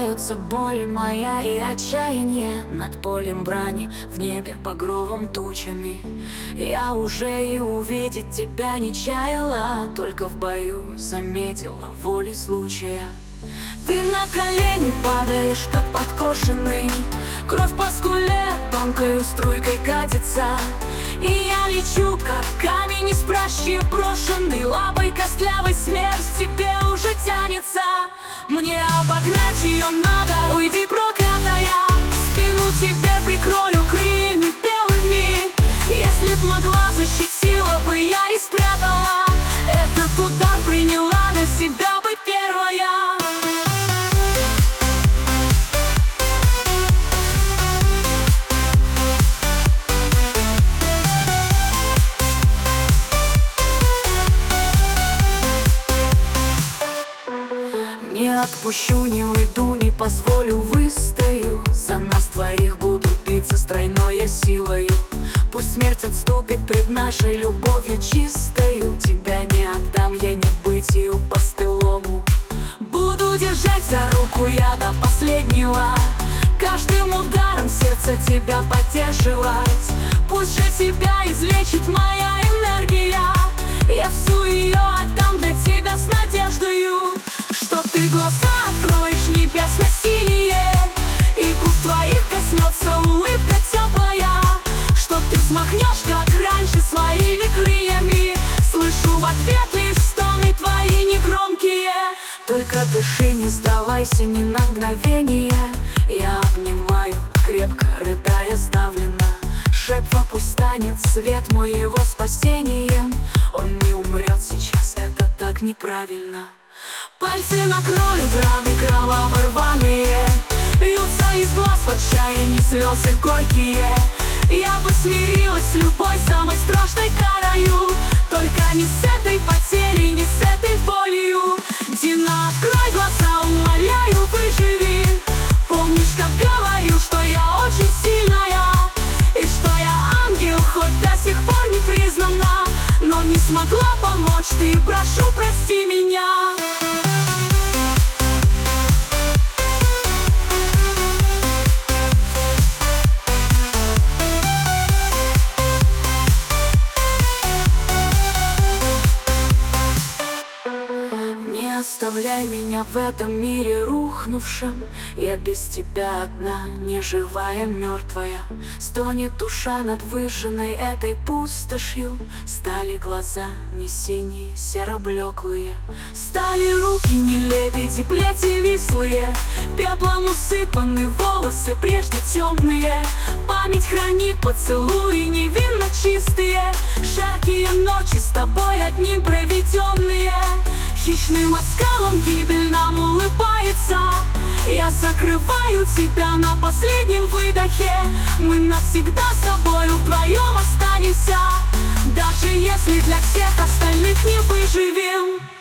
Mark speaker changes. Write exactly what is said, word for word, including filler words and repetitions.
Speaker 1: Сливаются боль моя и отчаяние над полем брани, в небе багровым тучами. Я уже и увидеть тебя не чаяла, только в бою заметила волей случая. Ты на колени падаешь, как подкошенный, кровь по скуле тонкой струйкой катится. И я лечу, как камень из пращи брошенный, лапой костлявой смерть к тебе уже тянется. Мне обогнать ее надо, уйди, проклятая, спину тебе прикрою крыльями белыми. Если б могла, защитила бы я и спрятала, этот удар приняла на себя бы первая. Не отпущу, не уйду, не позволю, выстою. За нас двоих буду биться с тройной силою. Пусть смерть отступит пред нашей любовью чистою. Тебя не отдам я небытию постылому. Буду держать за руку я до последнего, каждым ударом сердца тебя поддерживать. Пусть же тебя излечит моя энергия, я всю ее отдам для тебя с надеждою. Что ты глаза откроешь небесно-синие, и губ твоих коснется улыбка теплая. Что ты взмахнешь, как раньше, своими крыльями. Слышу в ответ лишь стоны твои негромкие. Только дыши, не сдавайся ни на мгновение. Я обнимаю, крепко рыдая сдавленно. Жертва пусть станет свет моего спасением. Он не умрет сейчас, это так неправильно. Пальцы накроют раны кроваво-рваные, льются из глаз в отчаянии слезы горькие. Я бы смирилась с любой самой страшной карою, только не с этой потерей, не с этой болью. Дина, открой глаза, умоляю, выживи. Помнишь, как говорил, что я очень сильная, и что я ангел, хоть до сих пор не признана, но не смогла помочь ты, прошу, прости меня. Не оставляй меня в этом мире рухнувшим. Я без тебя одна, не живая, мертвая. Стонет душа над выжженной этой пустошью. Стали глаза не синие, серо-блеклые. Стали руки не лебеди, плети вислые. Пеплом усыпаны волосы прежде темные. Память хранит поцелуи невинно чистые. Жаркие ночи с тобой одним проведенные. Хищным оскалом гибель нам улыбается. Я закрываю тебя на последнем выдохе. Мы навсегда с тобой вдвоем останемся, даже если для всех остальных не выживем.